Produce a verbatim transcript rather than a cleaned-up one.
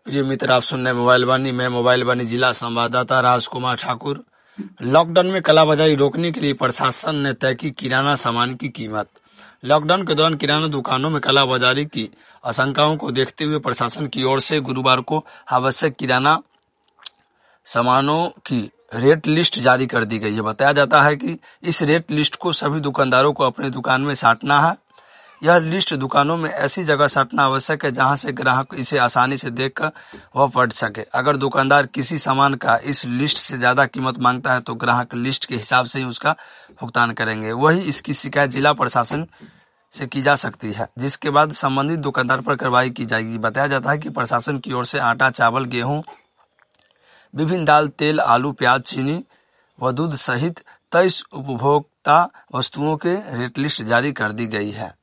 प्रिय मित्र, आप सुन रहे मोबाइल वाणी। मैं मोबाइल वाणी जिला संवाददाता राजकुमार ठाकुर। लॉकडाउन में कालाबाजारी रोकने के लिए प्रशासन ने तय की किराना सामान की कीमत। लॉकडाउन के दौरान किराना दुकानों में कालाबाजारी की आशंकाओं को देखते हुए प्रशासन की ओर से गुरुवार को आवश्यक किराना सामानों की रेट लिस्ट जारी कर दी गई है। बताया जाता है कि इस रेट लिस्ट को सभी दुकानदारों को अपने दुकान में साटना है। यह लिस्ट दुकानों में ऐसी जगह साटना आवश्यक है जहां से ग्राहक इसे आसानी से देखकर वह पढ़ सके। अगर दुकानदार किसी सामान का इस लिस्ट से ज्यादा कीमत मांगता है तो ग्राहक लिस्ट के हिसाब से ही उसका भुगतान करेंगे। वही इसकी शिकायत जिला प्रशासन से की जा सकती है, जिसके बाद संबंधित दुकानदार पर कार्रवाई की जाएगी। बताया जाता है कि प्रशासन की ओर से आटा, चावल, गेहूं, विभिन्न दाल, तेल, आलू, प्याज, चीनी व दूध सहित तेईस उपभोक्ता वस्तुओं के रेट लिस्ट जारी कर दी गई है।